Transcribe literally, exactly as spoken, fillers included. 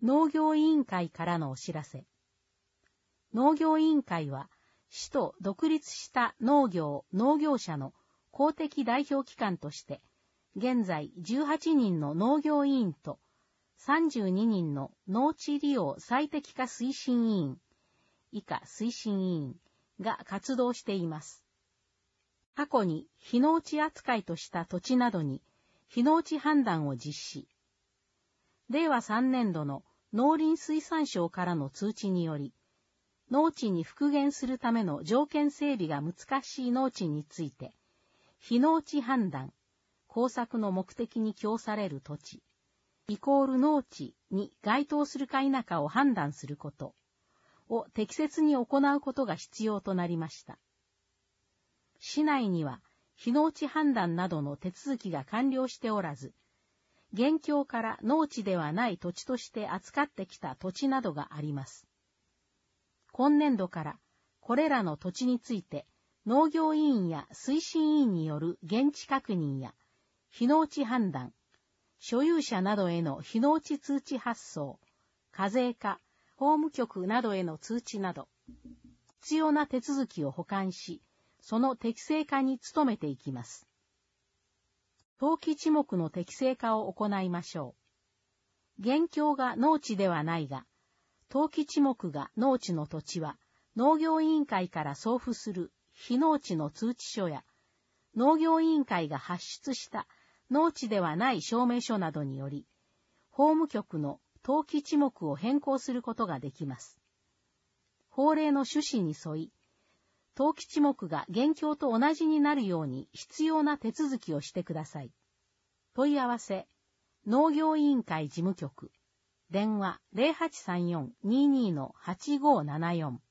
農業委員会からのお知らせ。農業委員会は、市と独立した農業・農業者の公的代表機関として、現在じゅうはちにんの農業委員とさんじゅうににんの農地利用最適化推進委員、以下推進委員が活動しています。過去に非農地扱いとした土地などに非農地判断を実施。れいわさんねんどの農林水産省からの通知により、農地に復元するための条件整備が難しい農地について、非農地判断、工作の目的に供される土地、イコール農地に該当するか否かを判断することを適切に行うことが必要となりました。市内には非農地判断などの手続きが完了しておらず、現況から農地ではない土地として扱ってきた土地などがあります。今年度からこれらの土地について農業委員や推進委員による現地確認や非農地判断、所有者などへの非農地通知発送、課税課、法務局などへの通知など、必要な手続きを補完し、その適正化に努めていきます。登記地目の適正化を行いましょう。現況が農地ではないが、登記地目が農地の土地は、農業委員会から送付する非農地の通知書や、農業委員会が発出した農地ではない証明書などにより、法務局の登記地目を変更することができます。法令の趣旨に沿い、登記地目が現況と同じになるように必要な手続きをしてください。問い合わせ、農業委員会事務局、電話 ゼロはちさんよん にーにー はちごーななよん